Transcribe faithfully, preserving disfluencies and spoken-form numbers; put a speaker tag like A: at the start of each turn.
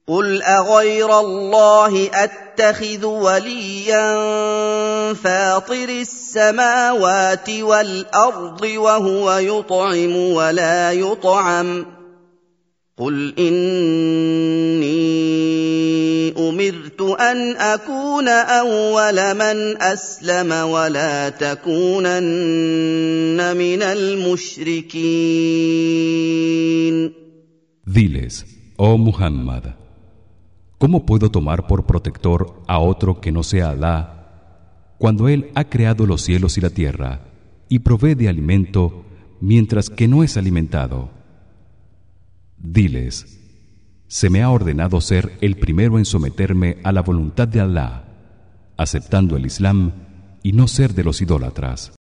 A: قل أغير الله أتخذ وليا فاطر السماوات والأرض وهو يطعم ولا يطعم قل إني أمرت أن أكون أول من أسلم ولا تكونن من المشركين.
B: Diles, oh Muhammad, ¿cómo puedo tomar por protector a otro que no sea Alá, cuando él ha creado los cielos y la tierra y provee de alimento mientras que no es alimentado? Diles, se me ha ordenado ser el primero en someterme a la voluntad de Alá, aceptando el Islam y no ser de los idólatras.